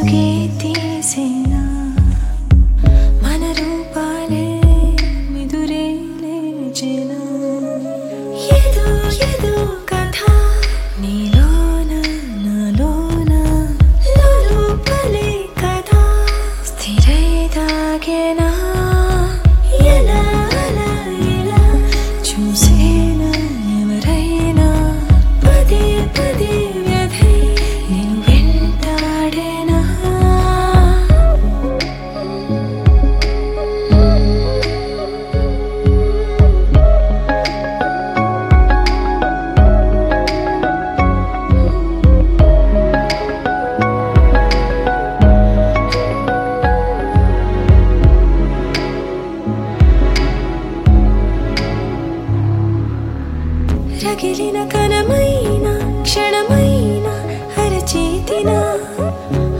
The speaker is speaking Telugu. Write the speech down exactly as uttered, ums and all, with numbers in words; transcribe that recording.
ముసుగే తీసేనా మన రూపాలే మిదురే లేచెనా ఏదో ఏదో కథ నీలోన నాలోన లోపలే కథ స్థిరై దాగేనా ఎలా అలా ఎలా చూసేనా ఎవరైనా పదే పదే వ్యధై నేను వెంటాడేనా రగిలిన కణమైన క్షణమైన అరచేతిన